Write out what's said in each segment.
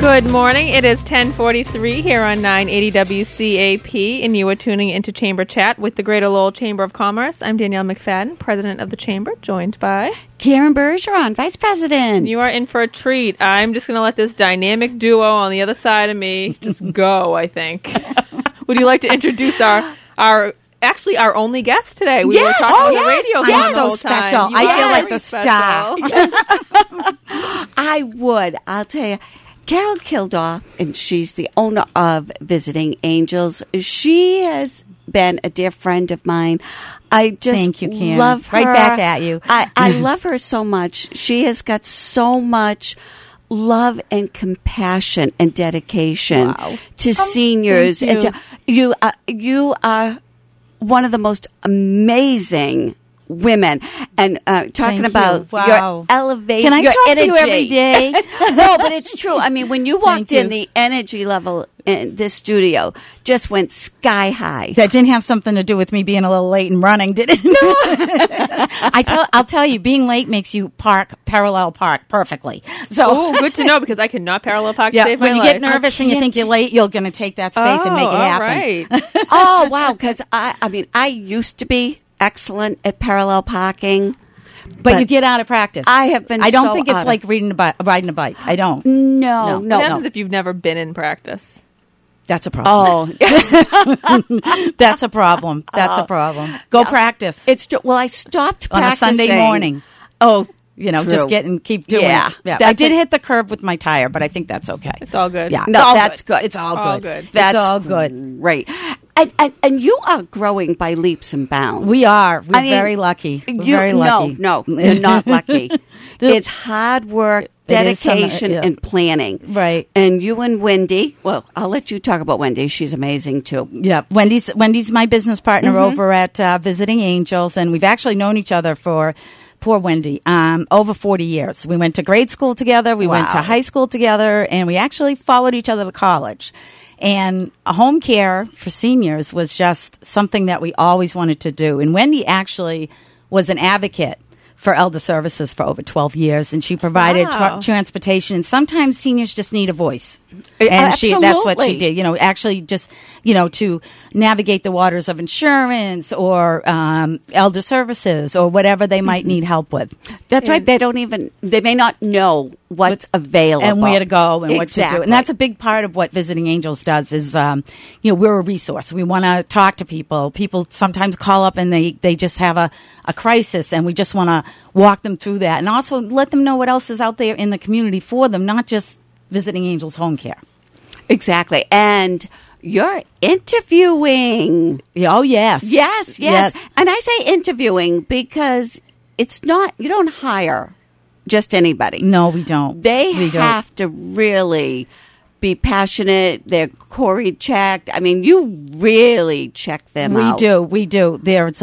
Good morning. It is 10:43 here on 980 WCAP, and you are tuning into Chamber Chat with the Greater Lowell Chamber of Commerce. I'm Danielle McFadden, President of the Chamber, joined by Karen Bergeron, Vice President. You are in for a treat. I'm just going to let this dynamic duo on the other side of me just go, I think. Would you like to introduce our only guest today? We were talking on the radio I'm the whole so special. time. I feel like the special. star. I would. I'll tell you. Carol Kildaw, and she's the owner of Visiting Angels. She has been a dear friend of mine. I just Thank you, Karen. love her. Right back at you. I love her so much. She has got so much love and compassion and dedication to seniors. thank And you are one of the most amazing women, and talking about your elevation. Can I your talk energy. to you every day? No, but it's true. I mean, when you walked in, you. the energy level in this studio just went sky high. That didn't have something to do with me being a little late and running, did it? No. I'll tell you, being late makes you parallel park perfectly. So, good to know, because I cannot parallel park to save my when you life. get nervous and you think you're late, you're going to take that space and make it happen. All right. Oh, wow, because I used to be excellent at parallel parking. But you get out of practice. I have been I don't so think it's out like riding a bike. I don't. No. What happens if you've never been in practice? That's a problem. Oh. That's a problem. Go practice. I stopped on practicing. a Sunday morning. Oh, just true. keep doing Yeah. it. I did hit the curb with my tire, but I think that's okay. It's all good. Yeah, No, that's good. It's all All good. good. That's it's all good. Right. And you are growing by leaps and bounds. We are. We're very lucky. We're very lucky. No, you're not lucky. It's hard work, dedication, yeah. and planning. Right. And you and Wendy, well, I'll let you talk about Wendy. She's amazing, too. Yeah. Wendy's my business partner over at Visiting Angels, and we've actually known each other for... Poor Wendy. Over 40 years. We went to grade school together. We went to high school together, and we actually followed each other to college. And a home care for seniors was just something that we always wanted to do. And Wendy actually was an advocate for elder services for over 12 years, and she provided transportation. And sometimes seniors just need a voice. And that's what she did, actually just, to navigate the waters of insurance or elder services or whatever they might need help with. That's right. They may not know what's available. And where to go and what to Exactly. do. And that's a big part of what Visiting Angels does is, we're a resource. We want to talk to people. People sometimes call up and they just have a crisis, and we just want to walk them through that and also let them know what else is out there in the community for them, not just Visiting Angels Home Care. Exactly. And you're interviewing. Oh, yes. Yes. And I say interviewing because it's not, you don't hire just anybody. No, we don't. They have to really be passionate. They're Corey checked. I mean, you really check them out. We do. There's,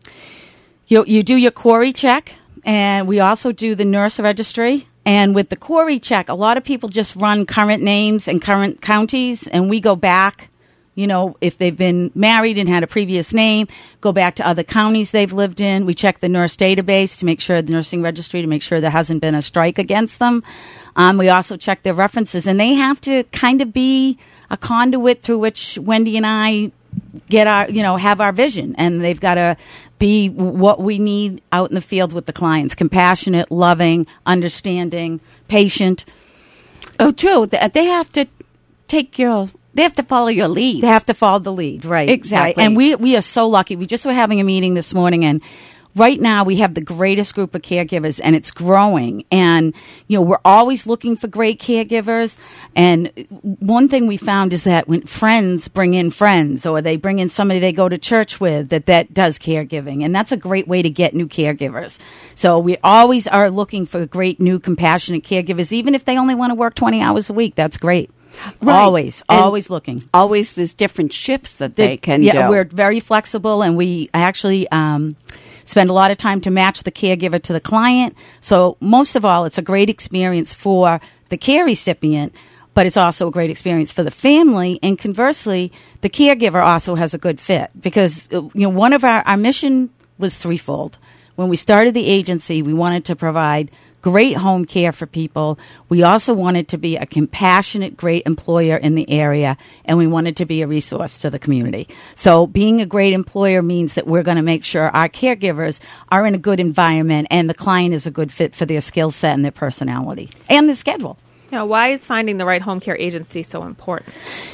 you do your Corey check, and we also do the nurse registry. And with the Corey check, a lot of people just run current names and current counties, and we go back, if they've been married and had a previous name, go back to other counties they've lived in. We check the nurse database to make sure, the nursing registry, to make sure there hasn't been a strike against them. We also check their references, and they have to kind of be a conduit through which Wendy and I get have our vision, and they've got to be what we need out in the field with the clients: compassionate, loving, understanding, patient. Oh, true. They have to they have to follow your lead. They have to follow the lead, right? Exactly. Right. And we are so lucky. We just were having a meeting this morning, and right now we have the greatest group of caregivers, and it's growing. And, we're always looking for great caregivers. And one thing we found is that when friends bring in friends, or they bring in somebody they go to church with that does caregiving. And that's a great way to get new caregivers. So we always are looking for great, new, compassionate caregivers. Even if they only want to work 20 hours a week, that's great. Right. Always looking. Always there's different shifts that they can do. Yeah, we're very flexible, and we actually spend a lot of time to match the caregiver to the client. So most of all, it's a great experience for the care recipient, but it's also a great experience for the family. And conversely, the caregiver also has a good fit because, one of our mission was threefold. When we started the agency, we wanted to provide great home care for people. We also wanted to be a compassionate, great employer in the area, and we wanted to be a resource to the community. So being a great employer means that we're going to make sure our caregivers are in a good environment and the client is a good fit for their skill set and their personality and their schedule. Now, why is finding the right home care agency so important?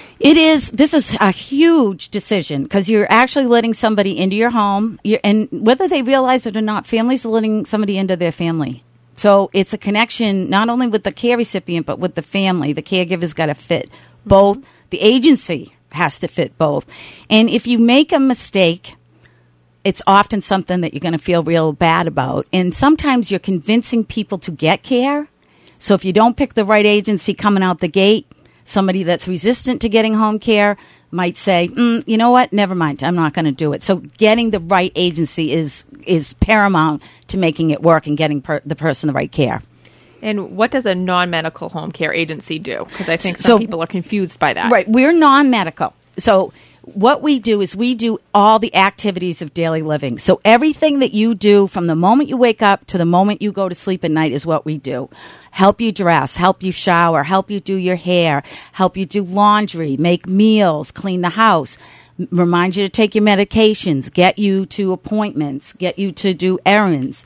This is a huge decision because you're actually letting somebody into your home, and whether they realize it or not, families are letting somebody into their family. So it's a connection not only with the care recipient, but with the family. The caregiver's got to fit both. The agency has to fit both. And if you make a mistake, it's often something that you're going to feel real bad about. And sometimes you're convincing people to get care. So if you don't pick the right agency coming out the gate, somebody that's resistant to getting home care might say, you know what, never mind, I'm not going to do it. So getting the right agency is paramount to making it work and getting the person the right care. And what does a non-medical home care agency do? Because I think some people are confused by that. Right, we're non-medical. So what we do is we do all the activities of daily living. So everything that you do from the moment you wake up to the moment you go to sleep at night is what we do. Help you dress, help you shower, help you do your hair, help you do laundry, make meals, clean the house, remind you to take your medications, get you to appointments, get you to do errands,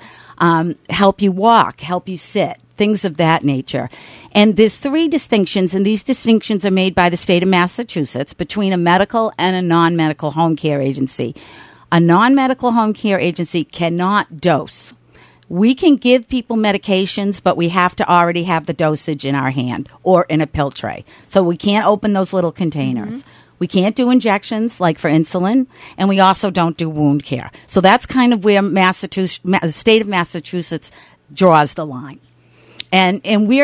help you walk, help you sit. Things of that nature. And there's 3 distinctions, and these distinctions are made by the state of Massachusetts between a medical and a non-medical home care agency. A non-medical home care agency cannot dose. We can give people medications, but we have to already have the dosage in our hand or in a pill tray. So we can't open those little containers. We can't do injections like for insulin, and we also don't do wound care. So that's kind of where the state of Massachusetts draws the line. And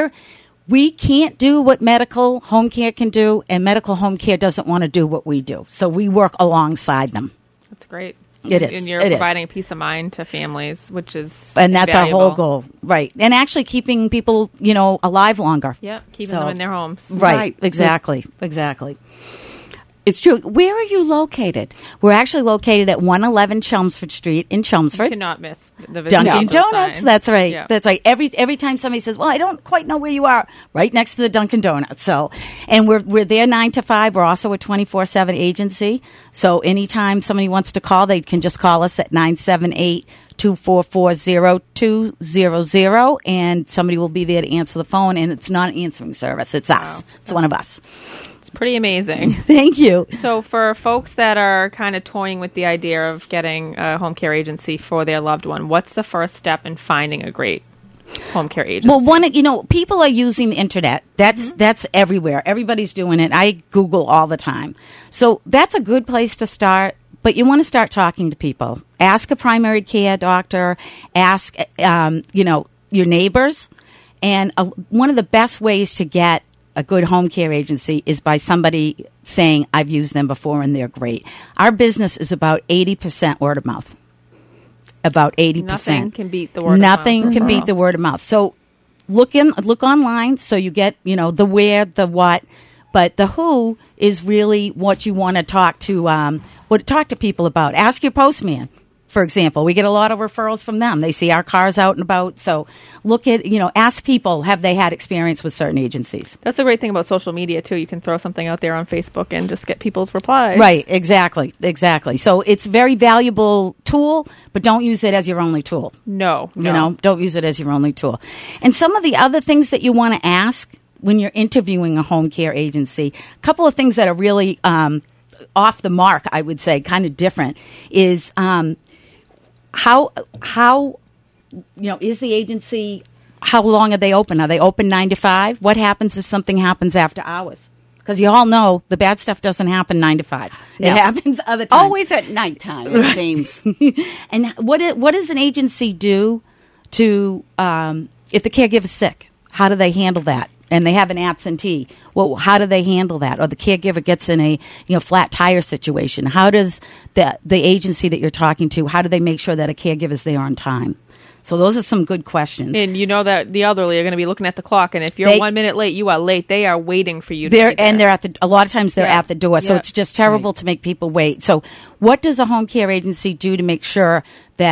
we can't do what medical home care can do, and medical home care doesn't want to do what we do. So we work alongside them. That's great. It is. And you're providing peace of mind to families, which is and that's invaluable. our whole goal, right? And actually keeping people, alive longer. Yeah, keeping them in their homes. Right. Exactly. It's true. Where are you located? We're actually located at 111 Chelmsford Street in Chelmsford. You cannot miss the Dunkin' Donuts. sign. That's right. Yeah. That's right. Every time somebody says, "Well, I don't quite know where you are," right next to the Dunkin' Donuts. So, and we're there 9 to 5. We're also a 24/7 agency. So anytime somebody wants to call, they can just call us at 978-244-0200, and somebody will be there to answer the phone. And it's not an answering service. It's us. Wow. It's one of us. Pretty amazing. Thank you. So for folks that are kind of toying with the idea of getting a home care agency for their loved one, what's the first step in finding a great home care agency? Well, people are using the internet. That's everywhere. Everybody's doing it. I Google all the time. So that's a good place to start. But you want to start talking to people. Ask a primary care doctor. Ask, your neighbors. And one of the best ways to get a good home care agency is by somebody saying, I've used them before and they're great. Our business is about 80% word of mouth. About 80%. Nothing can beat the word of mouth. Nothing can beat the word of mouth. So look online so you get, the where, the what. But the who is really what you want to talk to people about. Ask your postman. For example, we get a lot of referrals from them. They see our cars out and about. So look at, ask people, have they had experience with certain agencies? That's the great thing about social media, too. You can throw something out there on Facebook and just get people's replies. Right, exactly. So it's a very valuable tool, but don't use it as your only tool. No. Don't use it as your only tool. And some of the other things that you want to ask when you're interviewing a home care agency, a couple of things that are really off the mark, I would say, kind of different, is how is the agency, how long are they open? Are they open 9 to 5? What happens if something happens after hours? Because you all know the bad stuff doesn't happen 9 to 5. No. It happens other times. Always at nighttime, it seems. And what does an agency do to, if the caregiver's sick, how do they handle that? And they have an absentee. Well, how do they handle that? Or the caregiver gets in a flat tire situation. How does the agency that you're talking to, how do they make sure that a caregiver's there on time? So those are some good questions. And you know that the elderly are going to be looking at the clock, and if you're 1 minute late, you are late. They are waiting for you to be there. And they're a lot of times they're at the door. So it's just terrible to make people wait. So what does a home care agency do to make sure that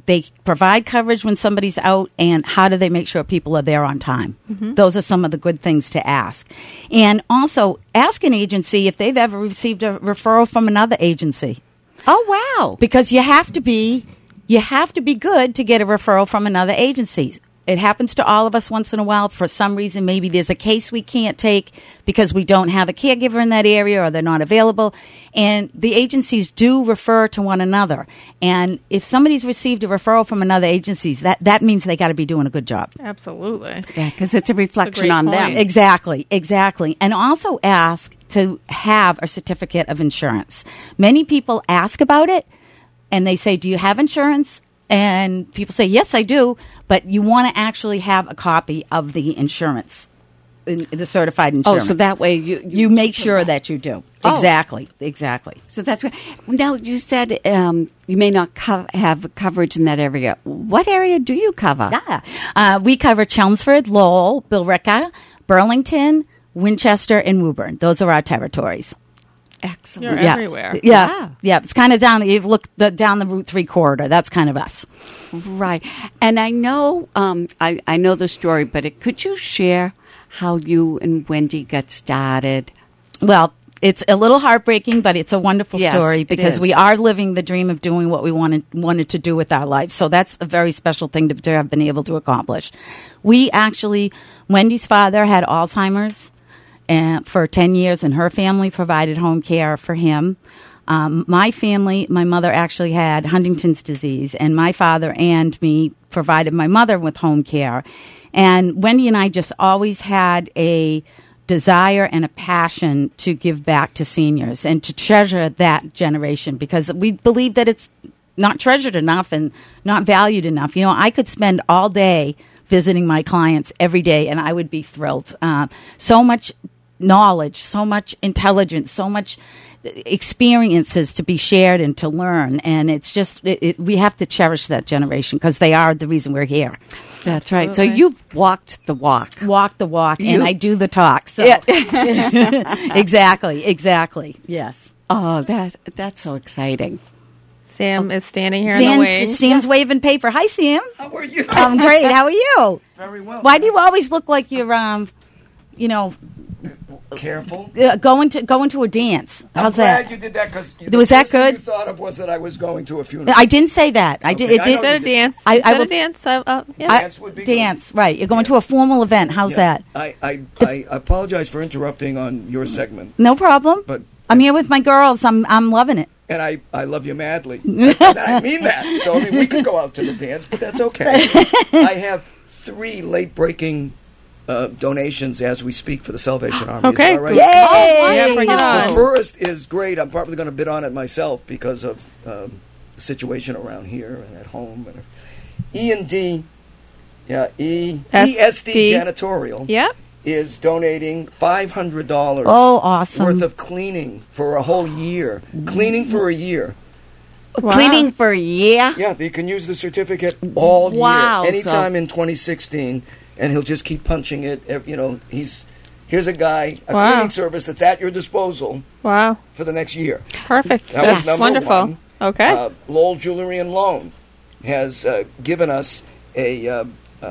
they provide coverage when somebody's out, and how do they make sure people are there on time? Those are some of the good things to ask. And also, ask an agency if they've ever received a referral from another agency. Oh, wow. Because you have to be good to get a referral from another agency. It happens to all of us once in a while. For some reason, maybe there's a case we can't take because we don't have a caregiver in that area or they're not available. And the agencies do refer to one another. And if somebody's received a referral from another agency, that means they got to be doing a good job. Absolutely. Yeah, because it's a reflection on them. point. Exactly. And also ask to have a certificate of insurance. Many people ask about it, and they say, do you have insurance? And people say, yes, I do, but you want to actually have a copy of the insurance, the certified insurance. Oh, so that way you make sure that you do. Oh. Exactly. So that's good. Now, you said you may not have coverage in that area. What area do you cover? Yeah. We cover Chelmsford, Lowell, Billerica, Burlington, Winchester, and Woburn. Those are our territories. Excellent. You're everywhere. Yeah. It's kind of down. You look down the Route 3 corridor. That's kind of us. Right. And I know I know the story, but could you share how you and Wendy got started? Well, it's a little heartbreaking, but it's a wonderful Yes, story it because is. we are living the dream of doing what we wanted to do with our life. So that's a very special thing to have been able to accomplish. Wendy's father had Alzheimer's for 10 years, and her family provided home care for him. My mother actually had Huntington's disease, and my father and me provided my mother with home care. And Wendy and I just always had a desire and a passion to give back to seniors and to treasure that generation, because we believe that it's not treasured enough and not valued enough. I could spend all day visiting my clients every day, and I would be thrilled. So much knowledge, so much intelligence, so much experiences to be shared and to learn. And it's just, we have to cherish that generation because they are the reason we're here. That's right. So you've walked the walk. Walk the walk, and I do the talk. So Exactly. Yes. Oh, that's so exciting. Sam is standing here in the wings. Sam's waving paper. Hi, Sam. How are you? I'm great. How are you? Very well. Why do you always look like you're, Careful. going to a dance? How's I'm glad that? you did that because Was that good? You thought of was that I was going to a funeral. I didn't say that. I Okay, did. It I did. know Said a you dance. I Said a would- dance. Yeah. Dance would be good. Dance, right. You're going to a formal event. How's Yeah. that? I apologize for interrupting on your segment, No problem. but I'm here with my girls. I'm loving it. and I love you madly. And I mean that. So we could go out to the dance, but that's okay. I have 3 late-breaking donations as we speak for the Salvation Army. Okay. Is that all right? Yay! Yeah, bring it The on. first is great. I'm probably going to bid on it myself because of the situation around here and at home. And E&D, ESD Janitorial Yep. is donating $500 Oh, awesome. worth of cleaning for a whole year. Cleaning for a year. Wow. Cleaning for a year? Yeah, you can use the certificate all Wow, year, anytime so- in 2016, and he'll just keep punching it. Here's a guy, a Wow. cleaning service that's at your disposal Wow. for the next year. Perfect. That was That's number wonderful. one. Okay. Lowell Jewelry and Loan has given us a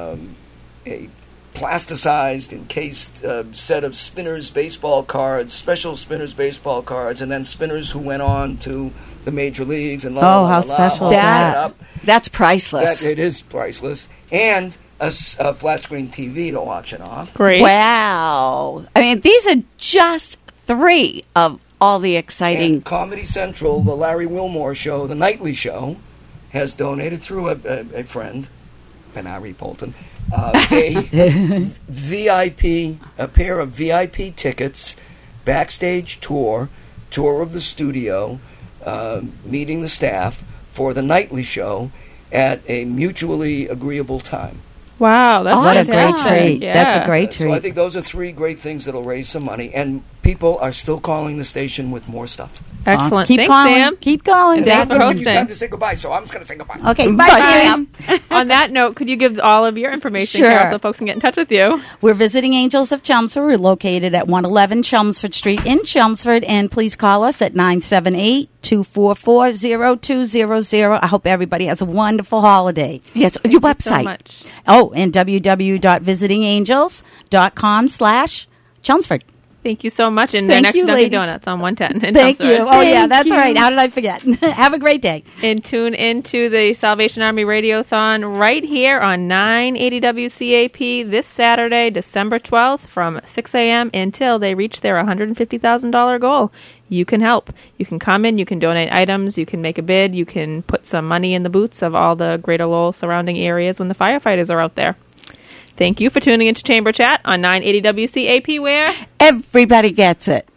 plasticized, encased set of Spinners baseball cards, special Spinners baseball cards, and then spinners who went on to the major leagues and how special is that? That's priceless. It is priceless. And a flat screen TV to watch it off. Great. Wow. I mean, these are just 3 of all the exciting. And Comedy Central, the Larry Wilmore show, the nightly show, has donated through a friend, Benari Polton, a pair of VIP tickets, backstage tour of the studio, meeting the staff for the nightly show at a mutually agreeable time. Wow. That's What a fantastic. great treat. Yeah. That's a great So I treat. think those are 3 great things that'll raise some money, and people are still calling the station with more stuff. Excellent. Keep Thanks, calling. Sam. Keep calling. And thanks for Give you hosting. time to say goodbye, so I'm just going to say goodbye. Okay, bye, Bye, Sam. On that note, could you give all of your information, Sure. Carol, so folks can get in touch with you? We're visiting Angels of Chelmsford. We're located at 111 Chelmsford Street in Chelmsford, and please call us at 244-0200. I hope everybody has a wonderful holiday. Yes, your Thank you so website. much. Oh, and www.visitingangels.com/Chelmsford. Thank you so much. And they're Thank next you, to Dunkin' ladies. Donuts on 110. in Thank Chelmsford. you. Oh, yeah, Thank that's you. right. How did I forget? Have a great day. And tune into the Salvation Army Radiothon right here on 980 WCAP this Saturday, December 12th from 6 a.m. until they reach their $150,000 goal. You can help. You can come in, you can donate items, you can make a bid, you can put some money in the boots of all the Greater Lowell surrounding areas when the firefighters are out there. Thank you for tuning into Chamber Chat on 980 WCAP, where Everybody gets it.